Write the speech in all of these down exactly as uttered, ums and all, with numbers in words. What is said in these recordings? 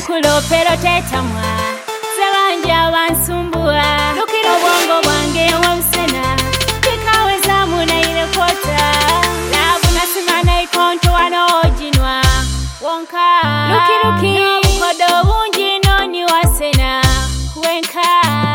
nkulopero tetamwa Zebanja bansumbua Lukira obwongo bwange wabusena Kikaweza muna ile kota Labu nasimana ikonto wano ojinwa Wonka Luki luki Kodo bunji noni wasena Wenka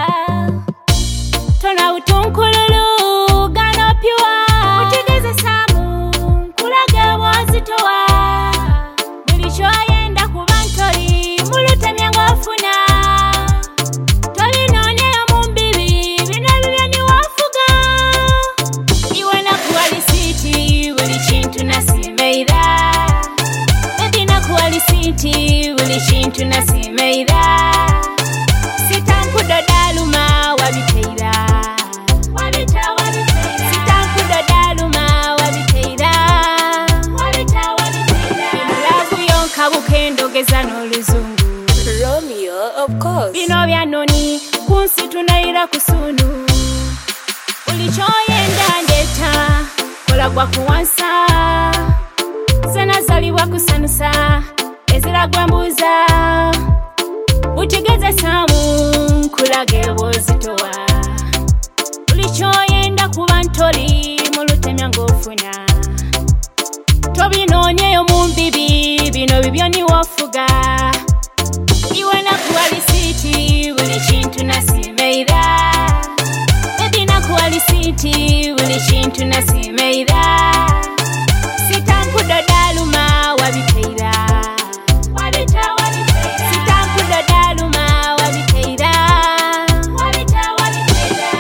Tona utunkululu Gano piwa Utigeze samu Kulage wazitowa Mulichoyenda kubantori Mulute miangofuna Toli none ya mumbibi Binabibya ni wafuga Iwe na kuwalisiti Wili chintu nasimeira Ebi na kuwalisiti Wili chintu nasimeira Sitanku dodaluma wabiteira Wabita wabiteira Sitanku dodaluma wabiteira Wabita wabiteira Imulavu yonka bukendo geza n'oluzungu Romeo, of course. Bino byanoni kunsi tunaira kusunu Ulichoyenda ndeta Kola gwa kuwansa Zena zaliwa kusanusa Ezira gwa mbuza Utigeze samu Kulage wozitowa Ulichoyenda kubantori Mulute miangofuna Tobinonyeyo mumbibi Bino bibyo ni wafuga Iwe na kuwalisiti Wili chintu nasimeira Ebi na kuwalisiti Wili chintu nasimeira Sitanku dodaluma wabiteira Wabita wabiteira Sitanku dodaluma wabiteira Wabita wabiteira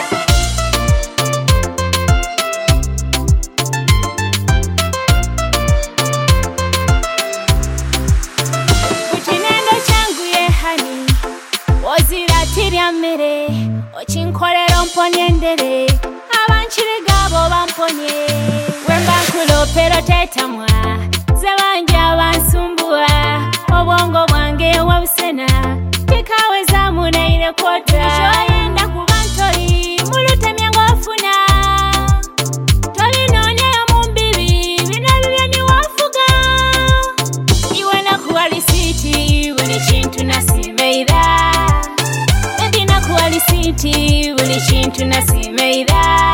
Kuchinendo changu ye hani Wozira tirya mere Ochinkolero mponye ndere Abanchiri gabo bamponye Wemba nkulopero tetamwa Zebanja bansumbua Obwongo bwange wabusena Kikaweza muna ile kota Ulichoyenda kubantori Mulute miangofuna Toli none ya mumbibi Binabibya ni wafuga Iwe na kuwalisiti Wili chintu nasimeira Ebi na kuwalisiti Wili chintu nasimeira